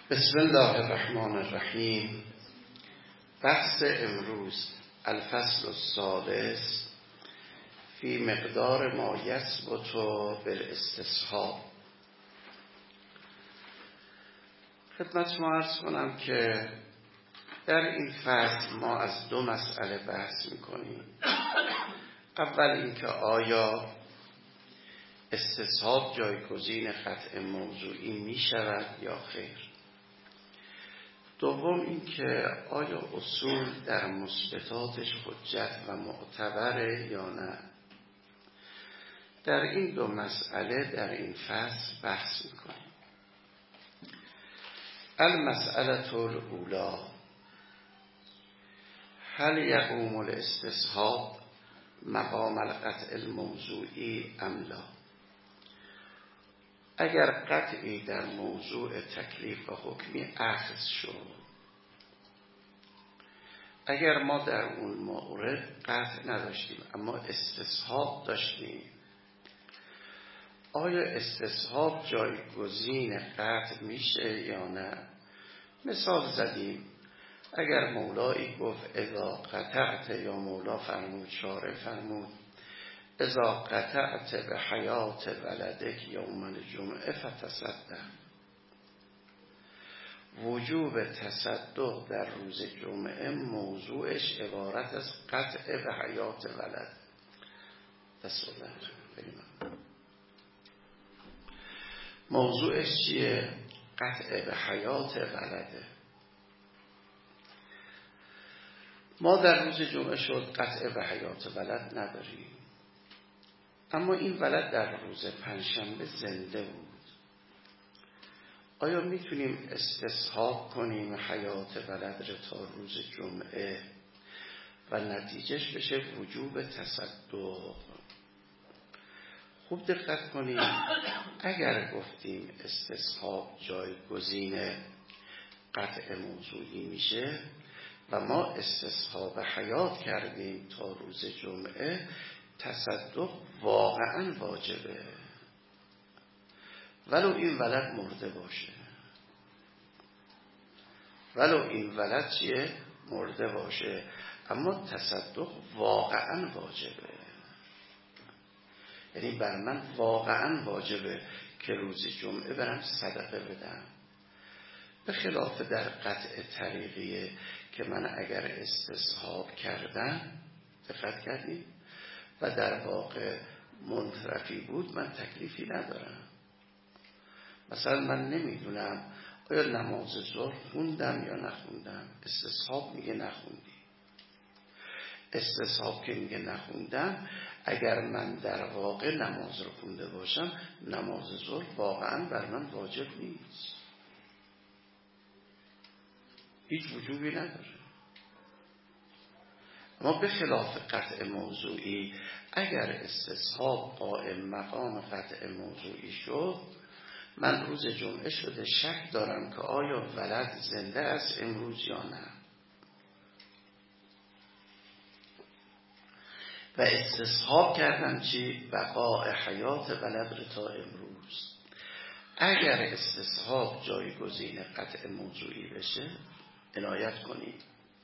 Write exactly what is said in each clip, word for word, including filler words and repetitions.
بسم الله الرحمن الرحیم. بحث امروز الفصل السادس فی مقدار ما یثبت بالاستصحاب. خدمت شما عرض کنم که در این فصل ما از دو مسئله بحث میکنیم. اول اینکه آیا استصحاب جایگزین قطع موضوعی می شود یا خیر. دوم اینکه آیا اصول در مثبتاتش حجت و معتبره یا نه. در این دو مسئله در این فصل بحث میکنیم. المسئله الاولی هل یقوم الاستصحاب مقام القطع الموضوعی ام لا؟ اگر قطعی در موضوع تکلیف و حکمی اخذ شد، اگر ما در اون مورد قطع نداشتیم اما استصحاب داشتیم، آیا استصحاب جایگزین قطع میشه یا نه؟ مثال زدیم، اگر مولایی گفت اذا قطعت، یا مولا فرمود، شارع فرمود اذا قطعت به حیات ولدک یوم الجمعه فتصدق، وجوب تصدق در روز جمعه موضوعش عبارت از قطع به حیات ولد. تصدق موضوعش چیه؟ قطع به حیات ولده. ما در روز جمعه شد قطع به حیات ولد نداریم، اما این ولد در روز پنجشنبه زنده بود. آیا میتونیم استصحاب کنیم حیات ولد را تا روز جمعه و نتیجهش بشه وجوب تصدق؟ خوب دقت کنیم. اگر گفتیم استصحاب جایگزین قطع موضوعی میشه و ما استصحاب حیات کردیم تا روز جمعه، تصدق واقعا واجبه ولو این ولد مرده باشه. ولو این ولد چیه؟ مرده باشه، اما تصدق واقعا واجبه. یعنی بر من واقعا واجبه که روز جمعه برم صدقه بدم، به خلاف در قطع طریقیه که من اگر استصحاب کردم، دقت کردیم، و در واقع منصرفی بود، من تکلیفی ندارم. مثلا من نمیدونم آیا نماز ظهر خوندم یا نخوندم، استصحاب میگه نخوندی. استصحاب که میگه نخوندم، اگر من در واقع نماز رو خونده باشم، نماز ظهر واقعا بر من واجب نیست، هیچ وجوبی نداره. اما به خلاف قطع موضوعی، اگر استصحاب قائم مقام قطع موضوعی شد، من روز جمعه شده شک دارم که آیا ولد زنده است امروز یا نه، و استصحاب کردم چی؟ بقاء حیات ولد رو تا امروز. اگر استصحاب جایگزین قطع موضوعی بشه، عنایت کنید،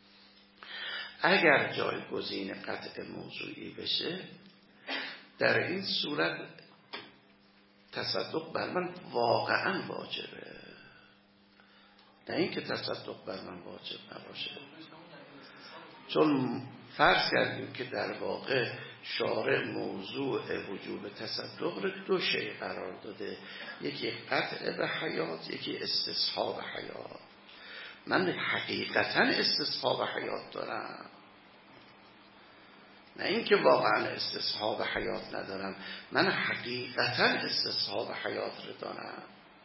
اگر جایگزین قطع موضوعی بشه، در این صورت تصدق بر من واقعا واجبه، نه اینکه تصدق بر من واجب نباشه. چون فرض کردیم که در واقع شارع موضوع وجوب تصدق رو دو شیء قرار داده، یکی قطع به حیات، یکی استصحاب حیات. من حقیقتا استصحاب حیات دارم، نه اینکه واقعا استصحاب حیات ندارم، من حقیقتا استصحاب حیات رو دارم.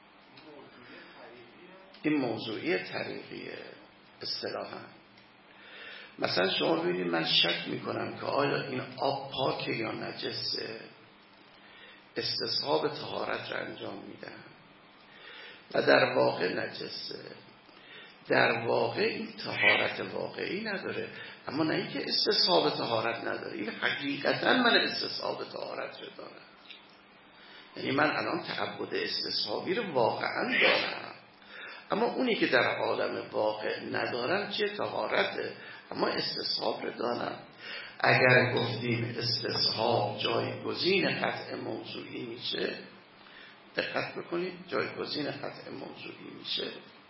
این موضوعی طریقیه اصطلاحاً. مثلا شما ببینید، من شک میکنم که آیا این آب پاکه یا نجسه، استصحاب طهارت رو انجام میدم و در واقع نجسه. در واقع این طهارت واقعی نداره، اما نه اینکه استصحاب طهارت نداره، این حقیقتا من استصحاب طهارت رو دارم. یعنی من الان تعبد استصحابی رو واقعا دارم، اما اونی که در عالم واقع ندارم چه طهارته، اما استصحاب رو دارم. اگر گفتیم استصحاب جایگزین قطع موضوعی میشه، دقت بکنید، جایگزین قطع موضوعی میشه.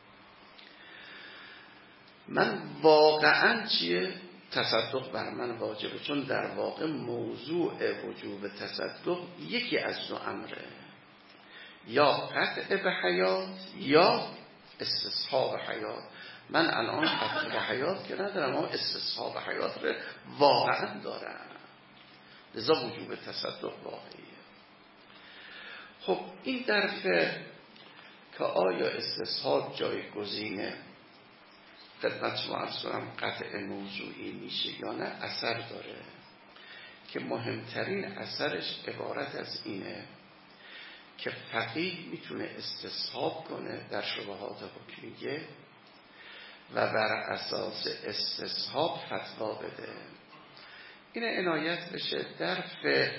من واقعا چیه؟ تصدق بر من واجبه، چون در واقع موضوع وجوب تصدق یکی از دو امره، یا قطع به حیات یا استصحاب حیات. من الان قطع به حیات که ندارم، اما استصحاب حیات رو واقعا دارم، لذا وجوب تصدق واقعیه. خب این در فقه که آیا استصحاب جایگزینه خدمت شما عرض کنم قطع موضوعی میشه یا نه، اثر داره که مهمترین اثرش عبارت از اینه که فقیه میتونه استصحاب کنه در شبهات حکمیه و بر اساس استصحاب فتوا بده. این عنایت بشه. در فقه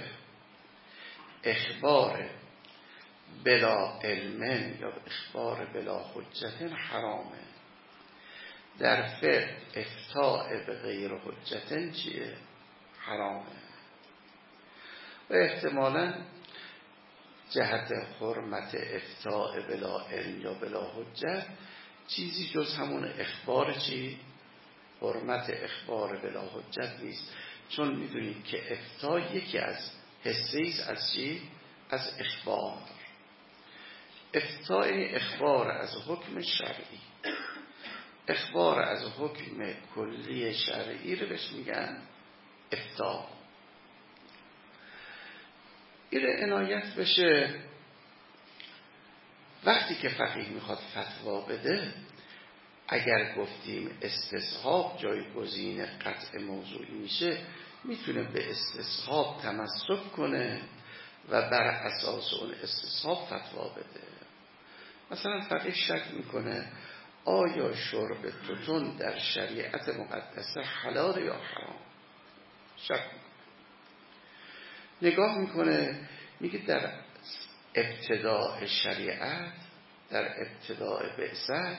اخبار بلا علم یا اخبار بلا حجت حرامه. در فقه افتاء به غیر حجت چیه؟ حرامه. و احتمالاً جهت حرمت افتاء بلا علم یا بلا حجت چیزی جز همون اخبار چی؟ حرمت اخبار بلا حجت نیست، چون میدونید که افتاء یکی از حسیز از چی؟ از اخبار. افتاء اخبار از حکم شرعی، اخبار از حکم کلی شرعی رو بهش میگن افتاء. این عنایت بشه. وقتی که فقیه میخواد فتوا بده، اگر گفتیم استصحاب جایگزین قطع موضوعی میشه، میتونه به استصحاب تمسک کنه و بر اساس اون استصحاب فتوا بده. مثلا فقیه شک میکنه آیا شرب توتون در شریعت مقدسه حلال یا حرام؟ شک میکنه. نگاه میکنه میگه در ابتداء شریعت، در ابتداء بعثت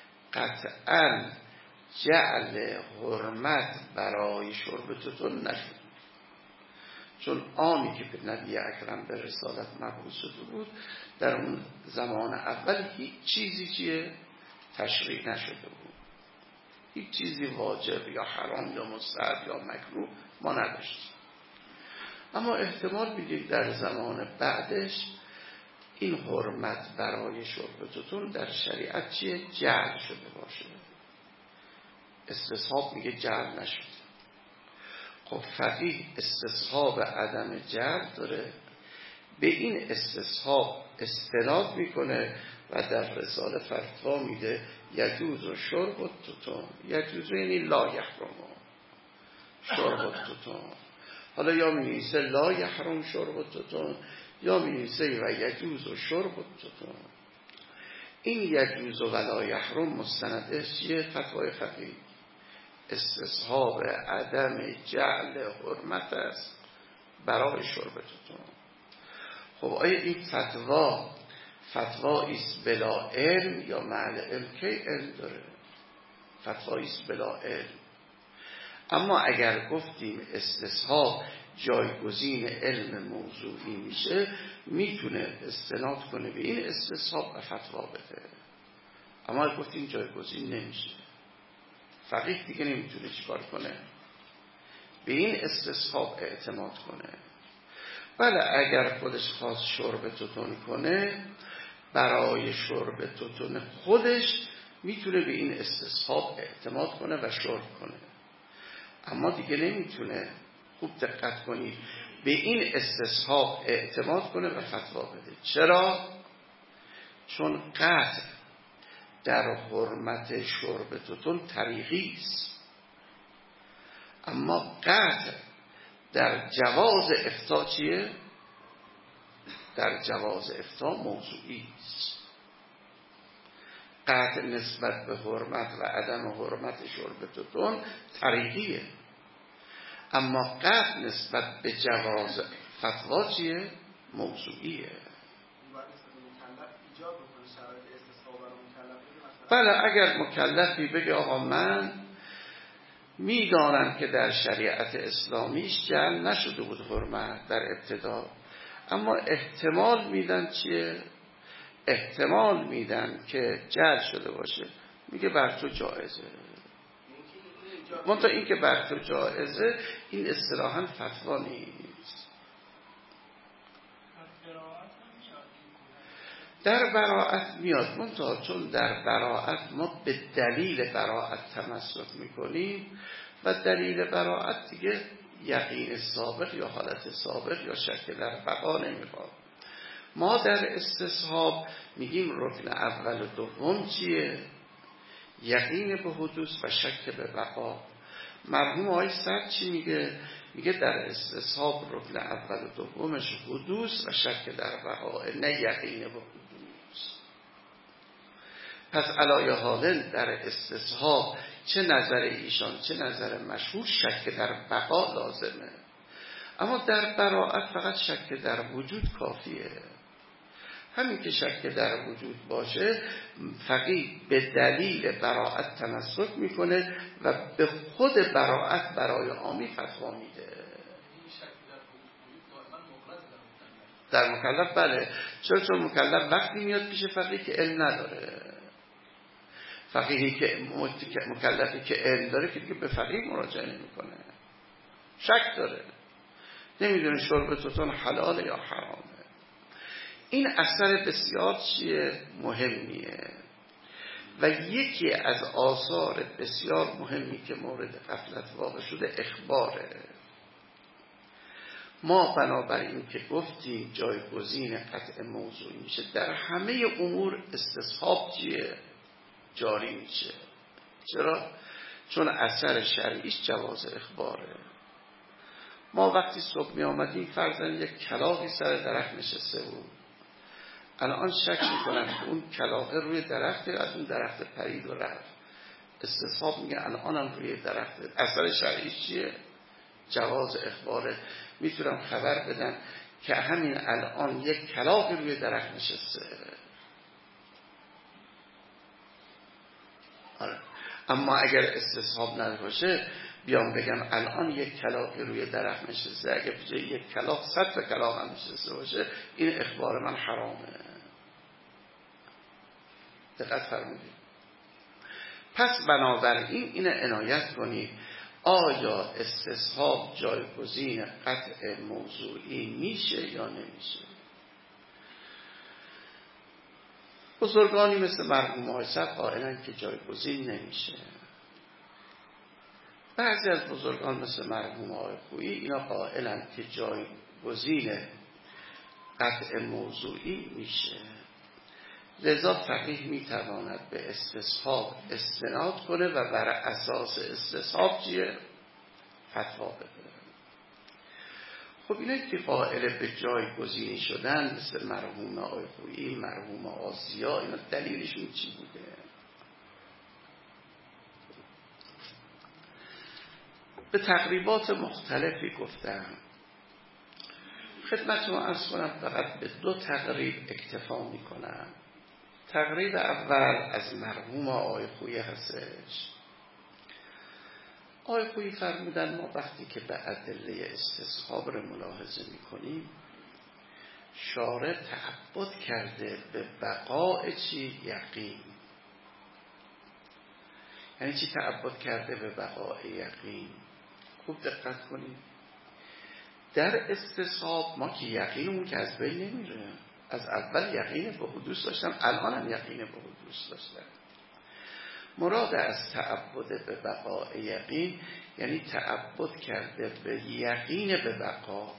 قطعاً جعل حرمت برای شرب توتون نشد، چون آنی که به نبی اکرم به رسالت مبعوث شده بود در اون زمان اول هیچ چیزی چیه تشریع نشده بود، هیچ چیزی واجب یا حرام یا مستحب یا مکروه ما نداشتیم. اما احتمال میدید در زمان بعدش این حرمت برای شرب توتون در شریعت چیه؟ جعل شده باشه. استصحاب میگه جعل نشده. خب فقیه استصحاب عدم جعل داره، به این استصحاب استناد میکنه و در رساله فتوا میده یجوز و شرب و توتون. یجوز یعنی لا یحرم شرب و توتون. حالا یا می نویسه لا یحرم شرب و توتون یا می نویسه و یجوز و شرب و توتون. این یجوز و لا یحرم مستندش چیه؟ فتوای فقیه. استصحاب عدم جعل حرمت است برای شرب توتون. خب آیا این فتوا فتوایی است بلا علم یا مع علم؟ کی علم داره؟ فتوایی است بلا علم. اما اگر گفتیم استصحاب جایگزین علم موضوعی میشه، میتونه استناد کنه به این استصحاب و فتوا بده. اما اگر گفتیم جایگزین نمیشه، فقیه دیگه نمیتونه چیکار کنه؟ به این استصحاب اعتماد کنه. بله اگر خودش خواست شرب توتون کنه، برای شرب توتون خودش میتونه به این استصحاب اعتماد کنه و شرب کنه، اما دیگه نمیتونه، خوب دقت کنید، به این استصحاب اعتماد کنه و فتوا بده. چرا؟ چون قطع در حرمت شرب توتون طریقی است، اما قطع در جواز افتا چیه؟ در جواز افتا موضوعی است. قطع نسبت به حرمت و عدم حرمت شرب توتون طریقیه، اما قطع نسبت به جواز فتوا چیه؟ موضوعیه. مکلف ایجاب بکنه شرایط استصحاب برای مکلف بده. بله اگر مکلفی بگه آقا من میدانم که در شریعت اسلامیش جعل نشده بود حرمت در ابتدا، اما احتمال میدن چیه؟ احتمال میدن که جعل شده باشه، میگه بر تو جایزه. منتها این که بر تو جایزه این اصطلاحاً فتوا نیست. در براءت میاد، منتها چون در براءت ما به دلیل براءت تمسک میکنیم و دلیل براءت دیگه یقین سابق یا حالت سابق یا شک در بقا نمیخواد. ما در استصحاب میگیم رکن اول و دوم چیه؟ یقین به حدوث و شک به بقا. مرحوم آقای سعد چی میگه؟ میگه در استصحاب رکن اول و دومش حدوث و شک در بقا، نه یقین به حدوث. پس علای حاضر در استصحاب چه نظر ایشان چه نظر مشهور شک در بقا لازمه، اما در براءت فقط شک در وجود کافیه. همین که شک در وجود باشه فقیه به دلیل براءت تمسک میکنه و به خود براءت برای عامی فتوا میده. در مکلف بله، چرا؟ چون مکلف وقتی میاد پیش فقیه که علم نداره. فقیهی که مکلفی که علم داره که دیگه به فقیه مراجعه نمیکنه، شک داره، نمیدونه شرب توتون حلاله یا حرامه. این اثر بسیار چیه؟ مهمیه و یکی از آثار بسیار مهمی که مورد غفلت واقع شده اخباره. ما بنابراین که گفتیم جایگزین قطع موضوع میشه، در همه امور استصحاب چیه؟ جاری میشه. چرا؟ چون اثر شرعیش جواز اخباره. ما وقتی صبح می آمدیم فرضاً یک کلاغی سر درخت نشسته بود، الان شک میکنن که اون کلاغه روی درخت از اون درخت پرید و رفت، استصحاب میگه الانم روی درخت. اثر شرعیش چیه؟ جواز اخباره. میتونم خبر بدم که همین الان یک کلاغ روی درخت نشسته. آره. اما اگر استصحاب نباشه بیام بگم الان یک کلاغ روی درخت نشسته، اگر به یک کلاغ صد تا کلاغ هم نشسته باشه این اخبار من حرامه. دقت فرمودید. پس بنابراین این عنایت کنید، آیا استصحاب جایگزین قطع موضوعی میشه یا نمیشه؟ بزرگانی مثل مرحوم آقای سعد قائلن که جایگزین نمیشه. بعضی از بزرگان مثل مرحوم آقای خویی اینا قائلن که جایگزین قطع موضوعی میشه. لذا فقیه میتواند به استصحاب استناد کنه و بر اساس استصحاب چیه؟ فتوا بده. خب اینا که قائل به جایگزینی شدن مثل مرحوم آقای خویی، مرحوم آسیا، اینا دلیلشون چی بوده؟ به تقریبات مختلفی گفتم. خدمتتون عرض کنم فقط به دو تقریب اکتفا میکنم. تقریب اول از مرحوم آقای خویی هستش. آقای خویی فرمودن ما وقتی که به ادله استصحاب رو ملاحظه میکنیم، شارع تعبد کرده به بقاء چی؟ یقین. یعنی چی تعبد کرده به بقاء یقین؟ خوب دقت کنید. در استصحاب ما که یقینمون که از بین نمیره، از اول یقین به حدوث داشتم، الان هم یقین به حدوث داشتم. مراد از تعبد به بقاء یقین یعنی تعبد کرده به یقین به بقا.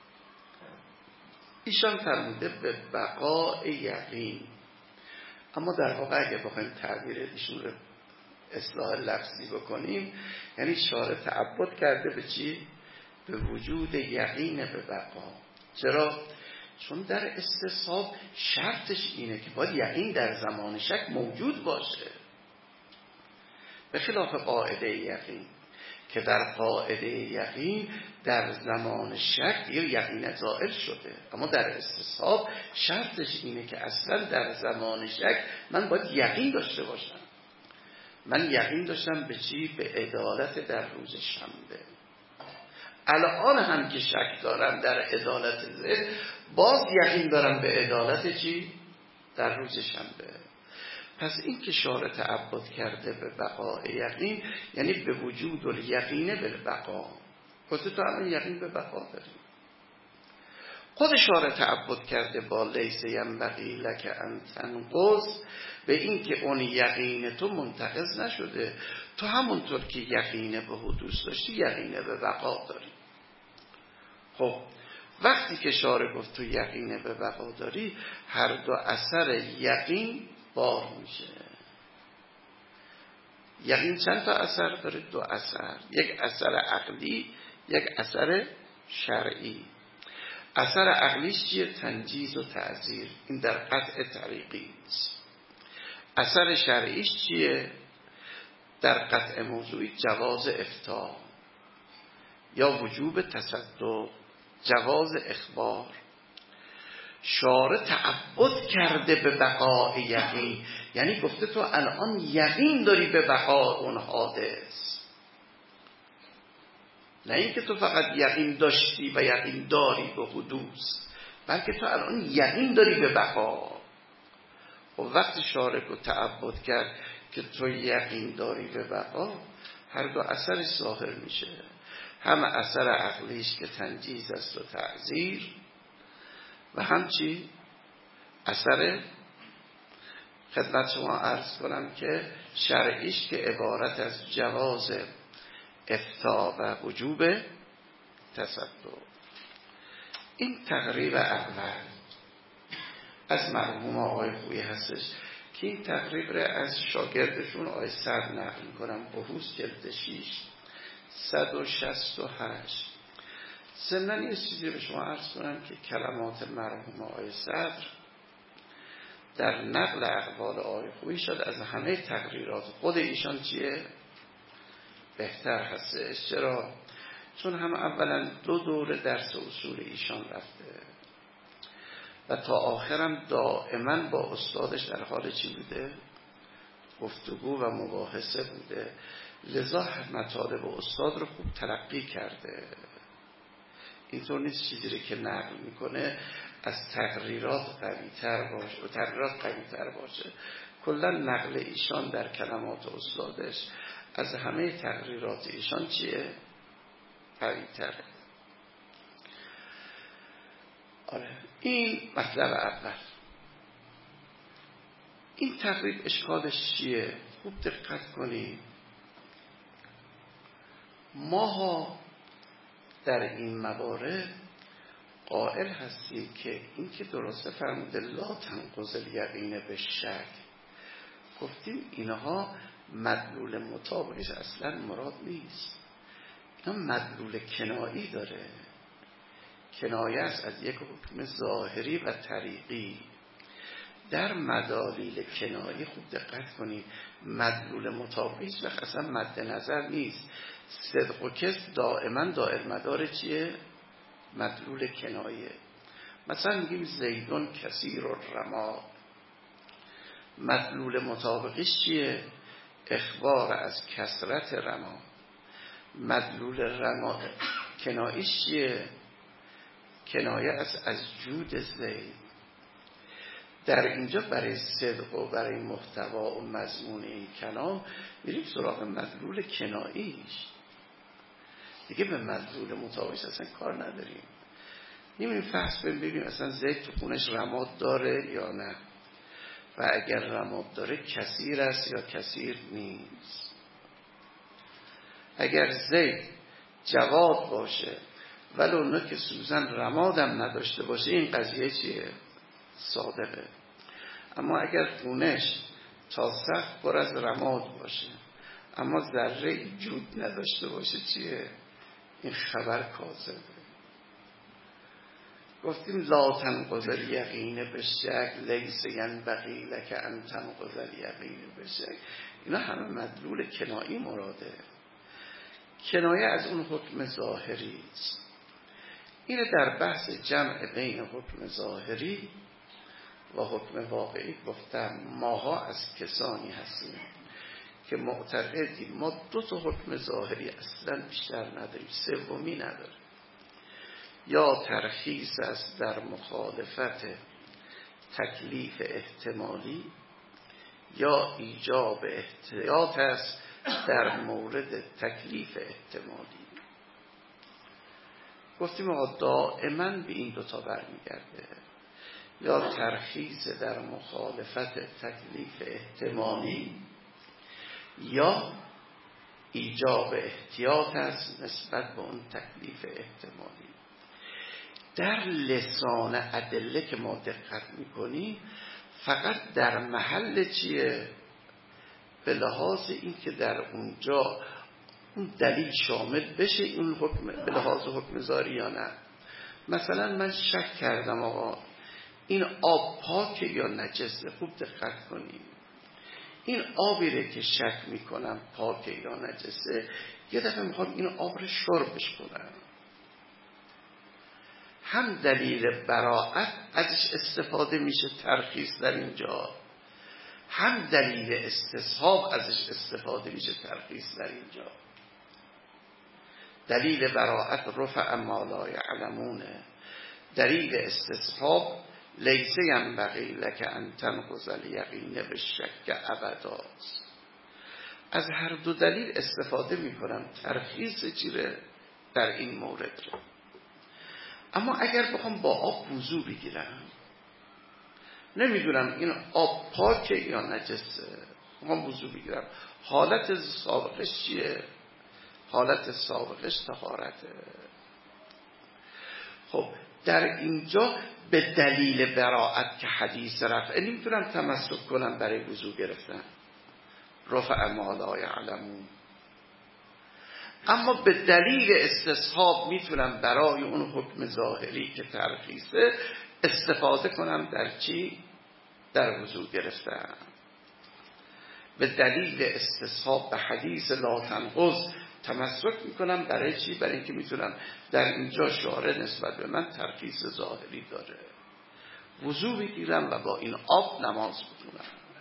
ایشان فرموده به بقاء یقین، اما در واقع اگه بخوایم تعبیر ایشون رو اصلاح لفظی بکنیم یعنی شارع تعبد کرده به چی؟ به وجود یقین به بقا. چرا؟ چون در استصحاب شرطش اینه که باید یقین در زمان شک موجود باشه، به خلاف قاعده یقین. که در قاعده یقین در زمان شک یا یقین زائل شده، اما در استصحاب شرطش اینه که اصلا در زمان شک من باید یقین داشته باشم. من یقین داشتم به چی؟ به عدالت در روز شنبه. الان هم که شک دارم در عدالت زید، باز یقین دارم به عدالت چی؟ در روز شنبه. پس این که شارع تعبد کرده به بقاء یقین، یعنی به وجود الیقین بالبقا. گفته تو الان یقین به بقا داری. خود شارع تعبد کرده با لیس ینبغی لک ان تنقض، به این که اون یقین تو منتقض نشده، تو همونطور که یقین به حدوث داشتی یقین به بقا داری. خب وقتی که شارع گفت تو یقین به بقا داری، هر دو اثر یقین بار میشه. یقین چند تا اثر داره؟ دو اثر، یک اثر عقلی، یک اثر شرعی. اثر عقلیش چیه؟ تنجیز و تعزیر، این در قطع طریقی است. اثر شرعیش چیه؟ در قطع موضوعی جواز افتاء یا وجوب تصدق، جواز اخبار. شارع تعبد کرده به بقاء یقین، یعنی گفته تو الان یقین داری به بقاء اون حادث، نه اینکه تو فقط یقین داشتی و یقین داری به حدوث، بلکه تو الان یقین داری به بقا. و وقتی شارع رو تعبد کرد که تو یقین داری به بقا، هر دو اثر ظاهر میشه، هم اثر عقلیش که تنجیز است و تعزیر، و همچی اثر خدمت شما عرض کنم که شرعیش که عبارت از جواز افتاء و وجوب تصدق. این تقریب اول از مرحوم آقای خویی هستش که این تقریب را از شاگردشون آقای صدر نقل میکنم، بحوث جلد شیش صد و شصت و هشت. ضمناً یه چیزی به شما عرض کنم که کلمات مرحوم آقای صدر در نقل اقوال آقای خویی شد از همه تقریرات خود ایشان چیه؟ بهتر هستش. چرا؟ چون هم اولا دو دوره درس اصول ایشان رفته و تا آخرم دائما با استادش در حال چی بوده؟ گفتگو و مباحثه بوده، لذا مطالب استاد رو خوب تلقی کرده. اینطور نیست چیزی رو که نقل میکنه از تقریرات قوی تر باشه و تقریرات قوی تر باشه. کلا نقل ایشان در کلمات استادش از همه تقریرات ایشان چیه؟ قوی تره. آره، این مطلب اول. این تقریب اشکالش چیه؟ خوب دقت کنید. ماها در این موارد قائل هستیم که این که درسته فرموده لا تنقض الیقین به شک، گفتیم اینها مدلول مطابقش اصلا مراد نیست، اینا مدلول کنایی داره، کنایه است از یک حکم ظاهری و طریقی. در مدالیل کنایی خوب دقت کنید، مدلول مطابقش وقت اصلا مد نظر نیست. صدق و کذب دائما دائر مدار چیه؟ مدلول کنایه. مثلا میگیم زیدون کثیر الرما، مدلول مطابقش چیه؟ اخبار از کثرت رما. مدلول رما کنایش چیه؟ کنایه است از جود زید. در اینجا برای صدق و برای محتوا و مضمون این کلام میریم سراغ مدلول کناییش، دیگه به مدلول مطابقش اصلا کار نداریم. نمیریم فحص ببینیم اصلا زید تو خونش رماد داره یا نه، و اگر رماد داره کثیر است یا کثیر نیست. اگر زید جواد باشه ولو نه که سوزن رمادم نداشته باشه، این قضیه چیه؟ صادقه. اما اگر خونش تا سقف پر از رماد باشه اما ذره جود نداشته باشه، چیه؟ این خبر کاذبه. گفتیم لا تنقض الیقین بالشک لیس ینبغی لک ان تنقض الیقین بالشک، اینا همه مدلول کنایی مراده. کنایه از اون حکم ظاهری است. اینه در بحث جمع بین حکم ظاهری و حکم واقعی گفتم. ماها از کسانی هستیم که معتقدیم ما دو تا حکم ظاهری اصلا بیشتر نداریم، سومی نداریم. یا ترخیص است در مخالفت تکلیف احتمالی، یا ایجاب احتیاط است در مورد تکلیف احتمالی. گفتیم آقا دائما به این دوتا برمیگرده، یا ترخیص در مخالفت تکلیف احتمالی یا ایجاب احتیاط است نسبت به اون تکلیف احتمالی. در لسان ادله که ما دقت میکنیم فقط در محل چیه؟ به لحاظ این که در اونجا اون دلیل شامل بشه اون حکم به لحاظ حکم ظاهری یا نه. مثلا من شک کردم آقا این آب پاکه یا نجسه. خوب دقت کنیم، این آبیره که شک میکنم پاکه یا نجسه، یه دفعه میخوام این آب رو شربش کنم، هم دلیل براءت ازش استفاده میشه ترخیص در اینجا، هم دلیل استصحاب ازش استفاده میشه ترخیص در اینجا. دلیل براءت رفع ما لا یعلمونه، دلیل استصحاب لیس ینبغی لک ان تنقض الیقین بالشک ابدا. از هر دو دلیل استفاده میکنم ترخیص چیره در این مورد رو. اما اگر بخوام با آب وضو بگیرم، نمیدونم این آب پاکه یا نجسه، بخوام وضو بگیرم، حالت سابقش چیه؟ حالت سابقش طهارته. خب در اینجا به دلیل براءت که حدیث رفع نمیتونم تمسک کنم برای وضو گرفتن، رفع ما لا یعلمون. اما به دلیل استصحاب میتونم برای اون حکم ظاهری که ترخیصه استفاده کنم در چی؟ در وضو گرفتن. به دلیل استصحاب به حدیث لا تنقض تمسک میکنم برای چی؟ برای اینکه میتونم در اینجا شارع نسبت به من ترخیص ظاهری داره، وضو بگیرم و با این آب نماز بخونم.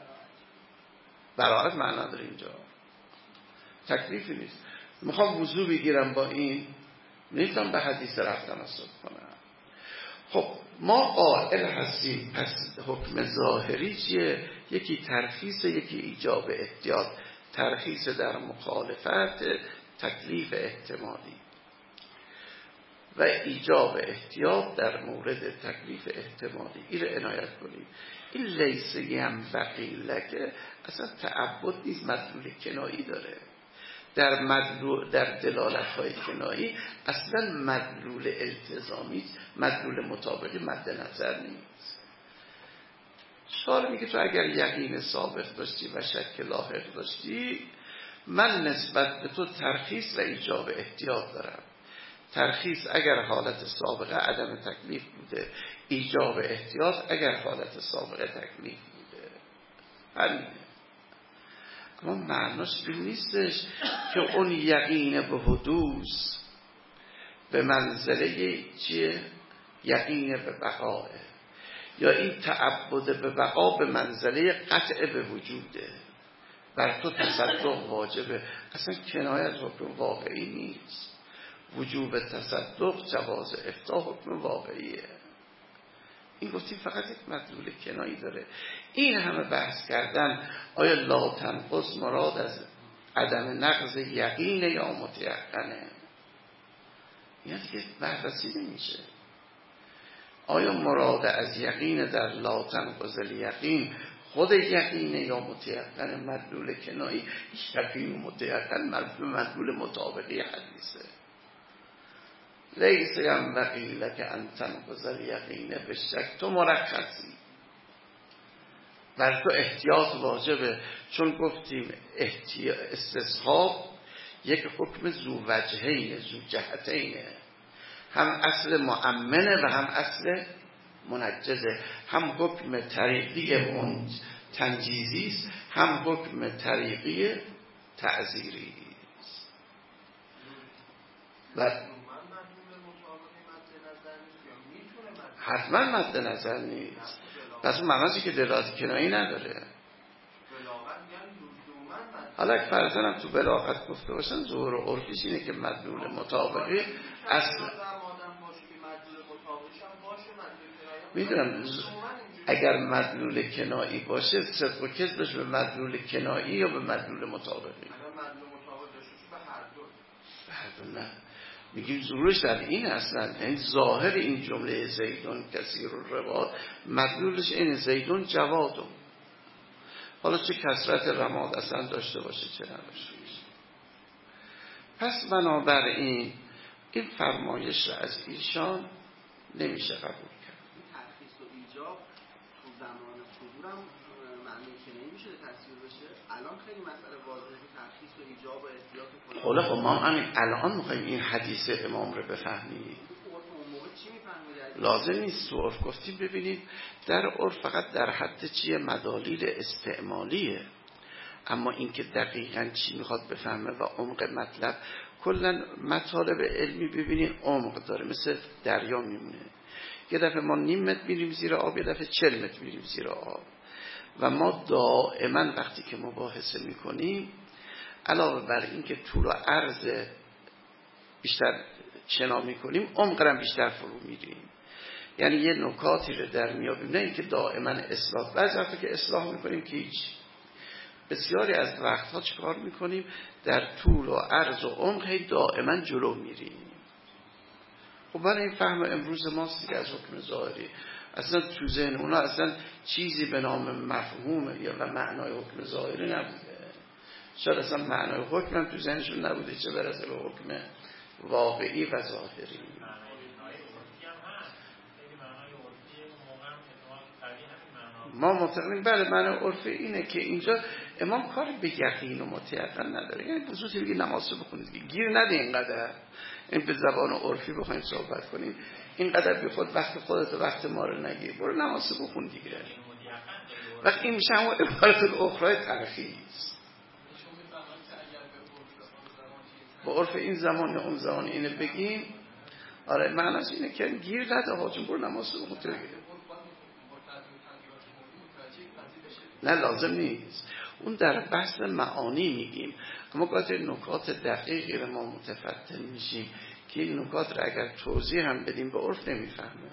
براءت معنا داره اینجا، تکلیفی نیست. میخوام وضو بگیرم با این، نیستم به حدیث رفت تمسک کنم. خب ما قائل هستیم پس حکم ظاهری چیه؟ یکی ترخیص، یکی ایجاب احتیاط. ترخیص در مخالفت تکلیف احتمالی و ایجاب احتیاط در مورد تکلیف احتمالی. این رو عنایت کنید. این لیس ینبغی لک اصلا تعبد نیست، مدلول کنایی داره. در مدلول در دلالت‌های کنایی اصلا مدلول التزامی، مدلول مطابقی مد نظر نیست. سوال میگه تو اگر یقین ثابت داشتی و شک لاحق داشتی، من نسبت به تو ترخیص و ایجاب احتیاط دارم. ترخیص اگر حالت سابقه عدم تکلیف بوده، ایجاب احتیاط اگر حالت سابقه تکلیف بوده. همینه. اما معناش این نیستش که اون یقین به حدوث به منزله چیه؟ یقین به بقاه، یا این تعبد به بقا به منزله قطع به وجوده. بر تو تصدق واجبه، اصلا کنایه از حکم واقعی نیست. وجوب تصدق جواز افتاء حکم واقعیه. این گفتیم فقط یک مدلول کنایی داره. این همه بحث کردن آیا لا تنقض مراد از عدم نقض یقینه یا متیقنه؟ این دیگه بررسی نمیشه. آیا مراد از یقین در لا تنقض الیقین خود یقینه یا متیقن؟ مدلول کنایی یقین و متیقن مدلول مطابقی حدیثه. لیس ینبغی لک ان تنقض الیقین بالشک. تو مرخصی، بر تو احتیاط واجبه، چون گفتیم استصحاب یک حکم ذو وجهین، ذو جهتینه، هم اصل مؤمنه و هم اصل منجزه، هم حکم طریقی تنجیزی است، هم حکم طریقی تعزیری است. و حتما مد نظر نیست. پس اون معناست که دراز کنایی نداره. حالا اگه فرزنم تو بلاغت گفته باشن ظهور و عرفیش اینه که مدلول مطابقی اصل میدونم اگر مدلول کنایی باشه صدق و کذبش به مدلول کنایی یا به مدلول مطابقی؟ به هر دو نه. میگیم ظهورش در این اصلا، یعنی ظاهر این جمله زیدون کثیر الرباط مدلولش این زیدون جوادون. حالا چه کثرت رماد اصلا داشته باشه چه نداشته باشه. پس بنابراین این فرمایش را از ایشان نمیشه قبول کرد. ترخیص و ایجاب تو زمان حضورم معنی که نمیشه تفسیر بشه. الان خیلی مسئله واضحه که ترخیص و ایجاب و احتیاط خب خب ما همین الان میخوایم این حدیث امام رو بفهمیم. لازم نیست تو عرف گفتیم. ببینید در عرف فقط در حد چیه مدالیل استعمالیه، اما اینکه دقیقاً چی میخواد بفهمه و عمق مطلب، کلا مطالب علمی ببینید عمق داره، مثل دریا میمونه. یه دفعه ما نیم متر میریم زیر آب، یه دفعه چل متر میریم زیر آب و ما دائما وقتی که مباحثه میکنیم علاوه بر این که طول و عرض بیشتر شنا میکنیم عمق هم بیشتر فرو میریم. یعنی یه نکاتی رو در میابیم، نه اینکه دائما اصلاح. بعضی وقتا که اصلاح میکنیم که هیچ. بسیاری از وقتها چیکار میکنیم؟ در طول و عرض و عمق هی دائما جلو میریم. خب برای این فهم امروز ماست دیگه از حکم ظاهری. اصلا تو ذهن اونا اصلا چیزی به نام مفهوم یا معنای حکم ظاهری نبوده. شاید اصلا معنای حکم هم تو ذهنشون نبوده، چه برسه به حکم واقعی و ظاهری. ما معتقدیم بله معنی عرفی اینه که اینجا امام کاری به یقین و متیقن نداره. یعنی بزرگی بگی نماز بخونید که گیر نده اینقدر، این به زبان عرفی بخوایم صحبت کنیم اینقدر بی خود وقت خودت و وقت ما رو نگیر، برو نماز بخون دیگه. وقت این میشه همون عبارت الاخرای ترخیص. با عرف این زمان یا اون زمان اینه بگیم آره معنیش اینه که گیر نده ها، برو نماز بخون تو بگیر. نه لازم نیست، اون در بحث معانی میگیم، اما قاطع نکات دقیقی رو ما متفتن میشیم که این نکات رو اگر توضیح هم بدیم به عرف نمیفهمه.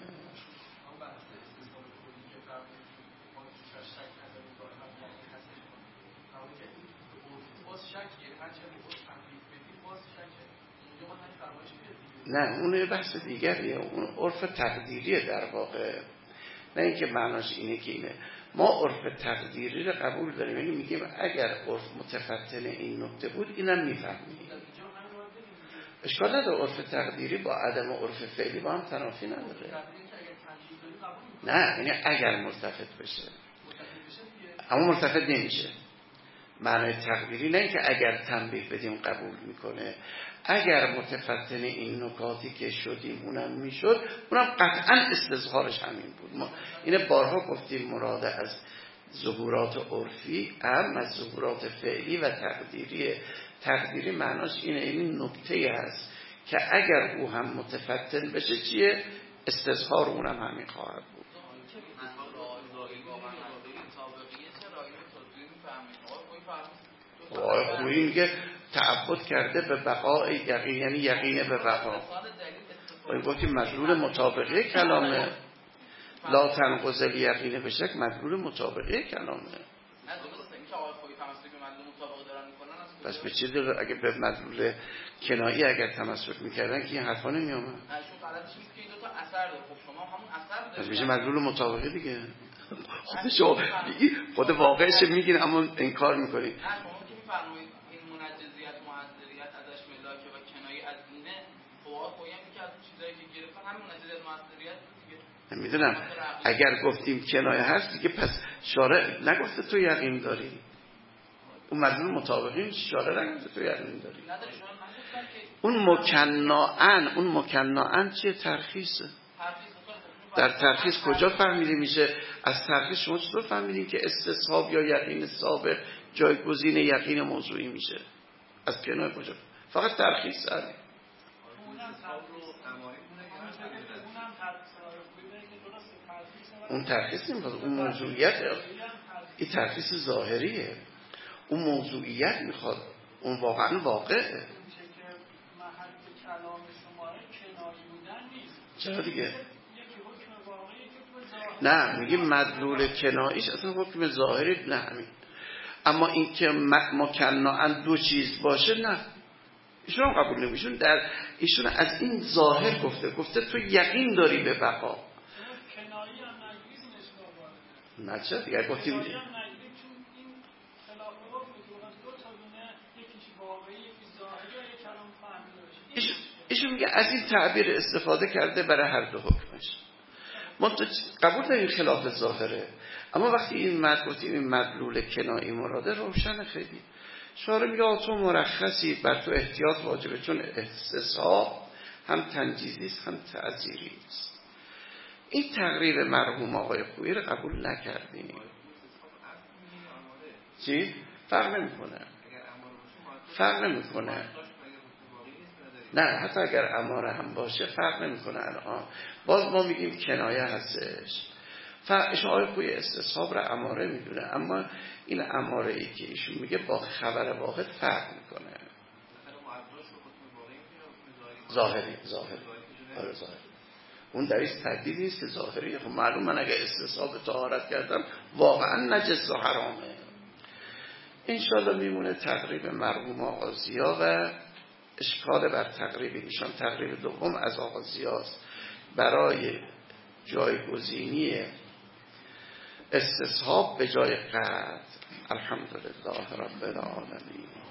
نه اون یه بحث دیگریه، اون عرف تقدیریه در واقع، نه اینکه معناش اینه که اینه. ما عرف تقدیری رو قبول داریم، یعنی میگیم اگر عرف متفتن این نکته بود اینم میفهمیم. اشکال نداره عرف تقدیری با عدم عرف فعلی با هم تنافی نداره. نه یعنی اگر ملتفت بشه، اما ملتفت نمیشه. معنای تقدیری نه اینکه اگر تنبیه بدیم قبول میکنه، اگر متفتن این نکاتی که شدیم اونم میشد، اونم قطعا استظهارش همین بود. ما اینه بارها گفتیم مراد از ظهورات عرفی اهم از ظهورات فعلی و تقدیری. تقدیری معناش اینه، این نکته هست که اگر او هم متفتن بشه چیه؟ استظهار اونم همین خواهد بود. وای خویی میگه تعبد کرده به بقای یقین، یعنی یقین به بقا. این گفتیم مدلول مطابقه کلامه، لا تنقض الیقین به شک مدلول مطابقه کلامه. پس به چه دلیل اگه به مدلول کنایی اگر تمسک میکردن که این حرفا نمیومد؟ پس میشه مدلول مطابقه دیگه. خود شما خود واقعش میگین اما انکار میکنین. فرمایید این منجزیت معذریت ازش ملاکه و کنایه از دینه، فقها خویم که از چیزایی که گرفتن همین منجزیت معذریت دیگه. نمیدونم اگر گفتیم کنایه هست دیگه پس شارع نگفته تو یقین داری، اون مدلول مطابقی شارع نگفته تو یقین داری. اون مکناعن، اون مکناعن چیه؟ ترخیصه. در ترخیص کجا فهمیده میشه؟ از ترخیص شما چطور فهمیدین که استصحاب یا یقین سابق جایگزین یقین موضوعی میشه؟ از کنایه کجا؟ فقط ترخیص سره. اون ترخیص نمیخواد، اون موضوعیت، این ترخیص ظاهریه، اون موضوعیت میخواد، اون واقعا واقعه. چرا دیگه؟ نه میگیم مدلول کناییش اصلا حکم ظاهری نه همین، اما این که مکناً دو چیز باشه نه، ایشون هم قبول نمیشون. در ایشون از این ظاهر گفته گفته تو یقین داری به بقا. نه چرا دیگه گفتیم ایشون میگه از این تعبیر استفاده کرده برای هر دو حکمش. ما قبول داریم خلاف ظاهره، اما وقتی این مد گفتیم این مدلول کنایی مراده روشن خیلی. شارع میگه تو مرخصی، بر تو احتیاط واجبه، چون استصحاب هم تنجیزی است هم تعزیری است. این تقریر مرحوم آقای خویی رو قبول نکردیم. چی؟ فرق نمیکنه، فرق نمیکنه. نه حتی اگر اماره هم باشه فرق نمیکنه. الان باز ما میگیم کنایه هستش. ایشون آقای خویی استصحاب را اماره میدونه، اما این اماره ای که ایشون میگه با خبر واحد فرق میکنه. ظاهری ظاهری آره ظاهری. اون در این تردید نیست که ظاهری. خب معلوم من اگه استصحاب طهارت کردم واقعا نجس و حرامه. انشالله میمونه تقریب مرحوم آقا ضیا و اشکال بر تقریب ایشان. تقریب دوم از آقا ضیاست برای جایگزینی استصحاب به جای قطع. الحمدلله رب العالمین.